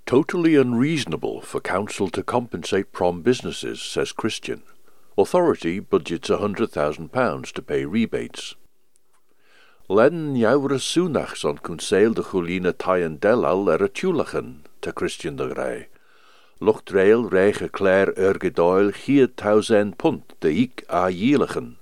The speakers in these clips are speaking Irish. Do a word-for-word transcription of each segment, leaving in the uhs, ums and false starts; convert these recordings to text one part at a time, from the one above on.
Totally unreasonable for council to compensate prom businesses, says Christian. Authority budgets one hundred thousand pounds to pay rebates. Len jouwre soenachs on conseil de Cholina Tayan Delal er a Tulachan, ta Christian de Grey. Luchtrail rege Claire ergedoil hier thousand punt de ik a jielachen.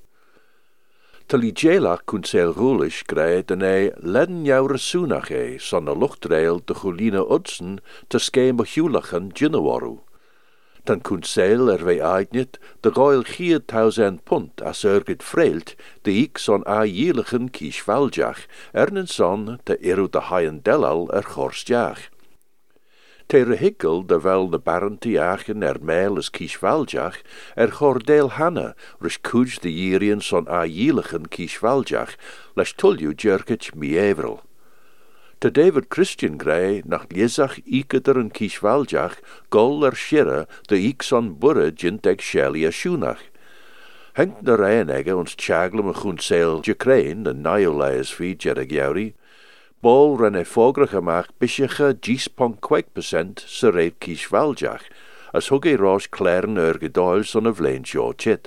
Tali jela conseil roelish grey de ne len jouwre soenach e, son a luchtrail de Cholina Udsen te skeme hulachen jinnewaru. Dan conseil er wei aidnit de goil hier thousand punt as erget frailt de ik son a jielachen kies valjach, ernen son te eru de haien delal er gorstjach. Ter hikkel de wel de barentiachen er meil as kies valjach, er gordeel hanna, rish kuj de jierien son a jielachen kies valjach, les tulju jerkich mievrel. Te David Christian grey nach liesach ikeder en kies valjach, gol er shirre de ik son burre jinteg shelia schoenach. Henk de reinegge ons tjaglem a goenseil jekrein, de naioleis fi jerig jauri, bol ren e fogrig amach bishiche dix pont kwek percent se reid kies valjach, as hug e roos claren ergedoil son a vlein sjo chit.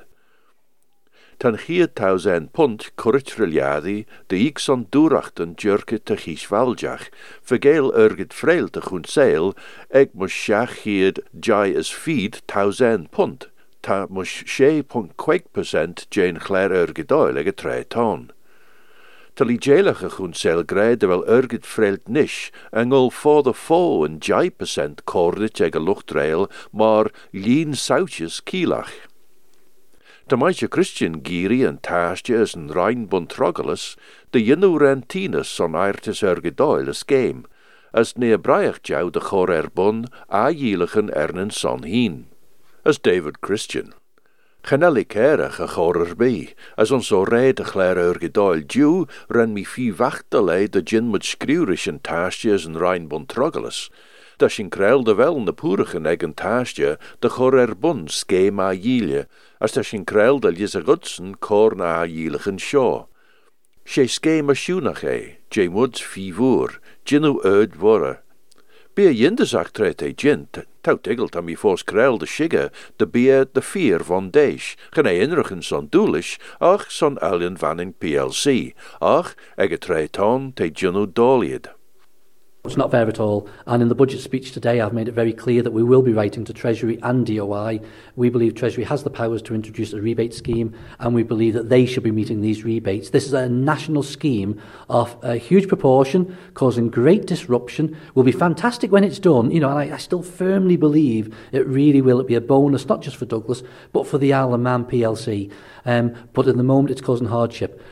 Tan hier thousand punt curritriljadi de ik son doerachten jurke te kies valjach, vergeel erget freil te goenseil, eg mus shach hier jai as feed thousand punt, ta mus she pont kwek percent jane clair ergedoil eg a tre ton. Tali jelige goenseil greide wel erget frelt nish, engel for de fo en jai percent cordit eg a luchtrail, maar lien sautjes kielach. De meisje Christian giri en taastje is een rein buntrogelus, de jinnu rentinus son airtis ergedoil is game, as neer braich jou de chor erbun, a jieligen ernen son heen. As David Christian. Genelli kere ge chor erbij, as ons so reide clair ergedoil dew, ren mi fi wachtelei de jin moet skriurish en taastje is een rein buntrogelus. Da sin kreil de wel de poerigen egen taastje, de chor erbun skeem a jielje, as da sin kreil de lise gutsen korn a jieligen sjo. She skeem a schoenach e, je woods fi voer, jinnu eud worre. Bia jindesach tret e jint, tau tiggelt am i fos kreil de shigge, de bia de vier van deish, gen e inrichen son doelish, ach son alien van in P L C, ach ege tre ton te jinnu dolied. It's not fair at all, and in the budget speech today I've made it very clear that we will be writing to Treasury and D O I. We believe Treasury has the powers to introduce a rebate scheme, and we believe that they should be meeting these rebates. This is a national scheme of a huge proportion, causing great disruption. Will be fantastic when it's done, you know, and I, I still firmly believe it really will be a bonus, not just for Douglas, but for the Isle of Man P L C. Um, but at the moment it's causing hardship.